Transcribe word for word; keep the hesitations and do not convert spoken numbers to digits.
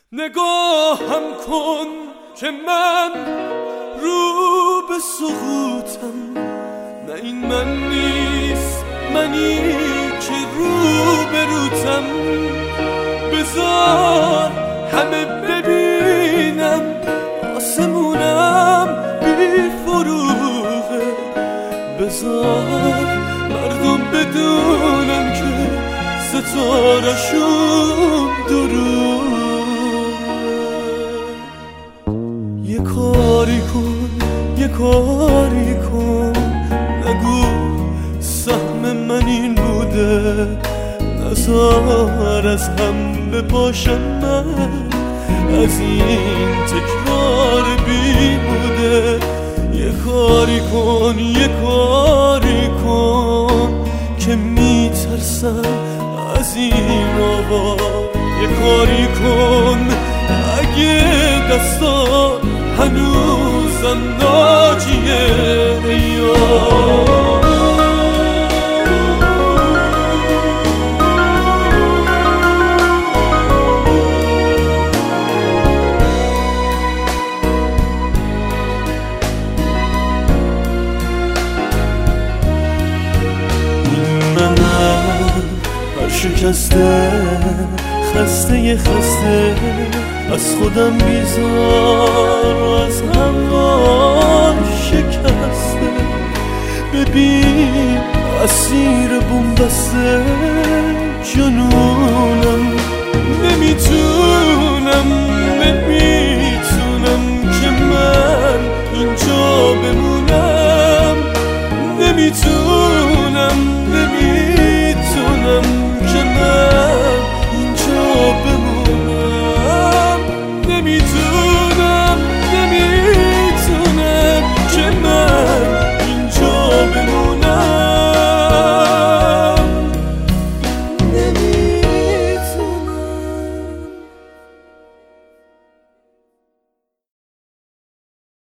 نگاهم کن که من رو به سقوطم، نه این من نیست، منی که رو به روتم. بذار همه ببینم آسمونم بی فروغه، بذار مردم بدونم که ستاره‌شون دروغه. یه کاری کن، یه کاری کن، نگو سهم من این بوده، نزار از هم بپاشم من از این تکرار بیهوده. یه کاری کن، یه کاری کن که میترسم از این آوا. یه کاری کن اگه دستا هنوزم ناجیه یا شکسته، خسته یه خسته، از خودم بیزار و از هوا شکسته. ببین اسیر بوم بسته جنونم،